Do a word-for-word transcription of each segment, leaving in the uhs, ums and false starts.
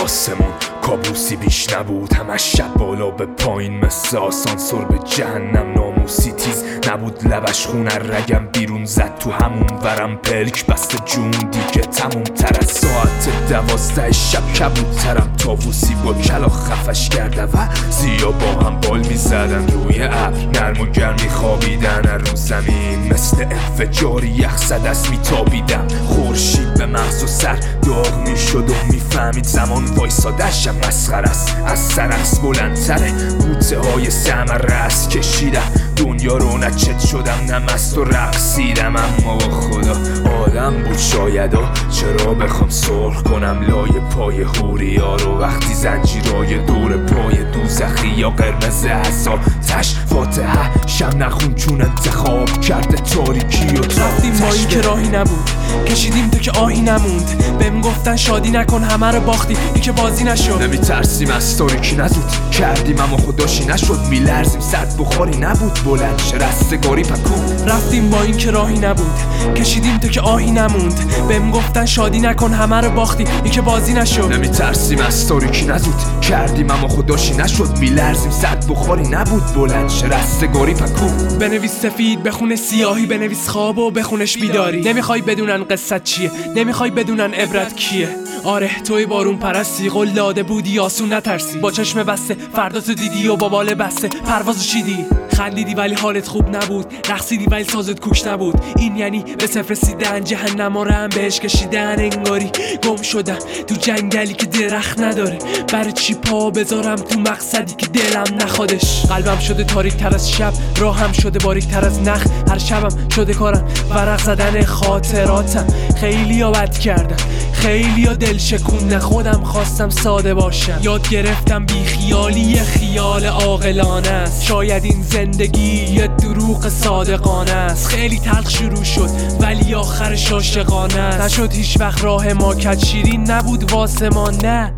آسمون کابوسی بیش نبود، همش شب بالا به پایین مثل آسانسور به جهنم. ناموسی تیز نبود لبش، خون رگم بیرون زد تو همون ورم پلک بسته جون دیگه تموم تر از ساعت دوازده شب کبوترم طاووسی با کلا خفش کرده و زیا با هم بال میزدن روی ابر، نرم و گرم میخوابیدن رو زمین مثل انفجاری یخ زد از میتابیدم. خورشید به مغز و سر داغ میشد و میفهمید زمان وایسادشم مسخره است، از سرخص بلندتره بوته های سمر رس کشیدم. دنیا رو نچت شدم نه مست و رقصیدم، اما با خدا آدم بود شایدا چرا بخوام سرخ کنم لای پای هوریا رو وقتی زنجیرای دور پای دوزخی یا قرمز حساب تش فاتحه شب نخون چون انتخاب کرده تاریکی و رفتیم با این که راهی نبود، کشیدیم تو که آهی نموند. بهم گفتن شادی نکن همه رو باختی، این که بازی نشد. نمی ترسیم از تاریکی نزود کردیم اما خداشی نشد، میلرزیم صد بخاری نبود بلند شه رستگاری پکو. رفتیم با این که راهی نبود، کشیدیم تو که آهی نموند. بهم گفتن شادی نکن همه رو باختی، این که بازی نشد. نمی ترسیم از تاریکی نزود کردیم اما خداشی نشد، میلرزیم صد بخاری نبود بلند شه رستگاری پکو. بنویس سفید بخونه سیاهی، بنویس خواب و بخونش بیداری. نمیخوای بدونن قصت چیه، نمیخوای بدونن عبرت کیه. آره توی بارون پرستی قلاده بودی آسون نترسی، با چشم بسته فردا تو دیدی و با بال بسته پروازو چیدی. خندیدی ولی حالت خوب نبود، رقصیدی ولی سازت کوک نبود. این یعنی به صفر رسیدن، جهنم رو هم بهش کشیدن. انگاری گم شدم تو جنگلی که درخت نداره، برای چی پا بذارم تو مقصدی که دلم نخوادش. قلبم شده تاریک تر از شب، راهم شده باریک تر از نخ. هر شبم شده کارم ورق زدن خاطراتم. خیلی ها بد کردم، خیلی ها دل شکوندن، خودم خواستم ساده باشم. یاد گرفتم بی خیالی یه خیال عاقلانه است. شاید این زندگی یه دروغ صادقانه است. خیلی تلخ شروع شد ولی آخرش عاشقانه است. نشد هیچ وقت راه ما کج شیرین نبود واسه ما، نه.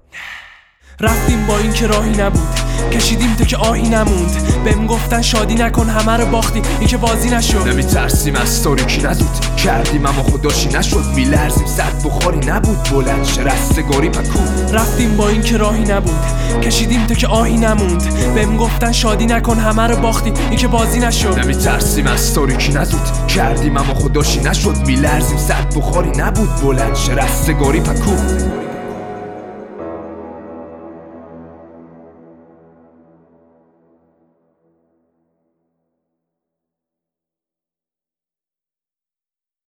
رفتیم با این که راهی نبود، کشیدیم تو که آهی نموند. بهم گفتن شادی نکن همه رو باختی، این که بازی نشد. نمی ترسیم از تاریکی نزود کردیم اما خداشی نشد، میلرزیم صد بخاری نبود بلند شه رستگاری پکو. رفتیم با این که راهی نبود، کشیدیم تو که آهی نموند. بهم گفتن شادی نکن همه رو باختی، این که بازی نشد. نمی ترسیم از تاریکی نزود کردیم اما خداشی نشد، میلرزیم صد بخاری نبود بلند شه رستگاری پکو.